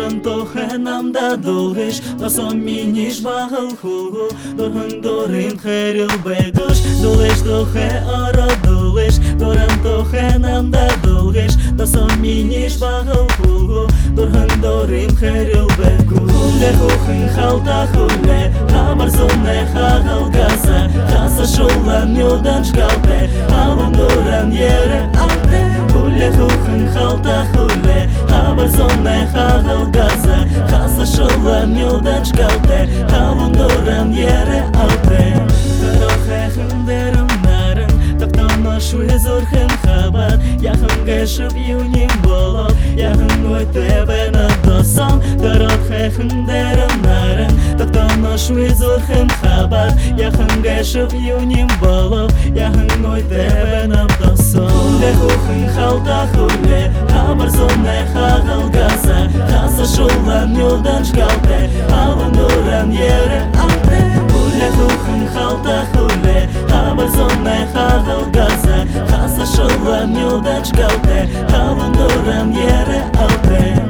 Доран тохе нам да долгиш, досом миниш багыл хулгу, дорхын дорин херил бегуш, долеш тохе ара долеш, доран тохе нам да долгиш, досом миниш багыл хулгу, дорхын дорин херил бегуш. Хуле хухын халта хуле, хамар зонне хагал газа, хаса шолан йодан шкалте, алын доран ере алте. Хуле хухын халта хуле, хамар зонне хагал газа, хаса шолан йодан шкалте, алын доран ере алте. Тарохехын дерым нарын, таптама шуе зорхын хабат, яхын гешып юним болот, яхын өтебен адосан. Тарохехын дерым нарын, таптама шуе зорхын хабат, яхын гешып юним болот, яхын өтебен адосан. Хуле хухын халта хуле, хамар зонне хагал газа, хаса шолан йодан шкалте, алын доран ере алте. Хуле хухын халта хуле, хамар зонне хагал газа, хаса шолан йодан шкалте, алын доран ере алте.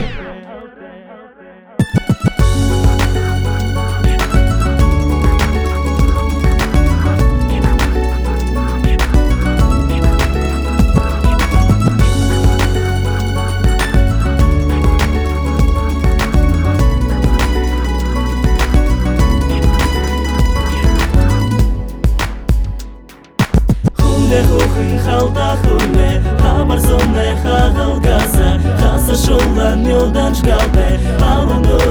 Хуле хухын халта хуле, хамар зонне хагал газа, хаса шолан йодан шкалте, алын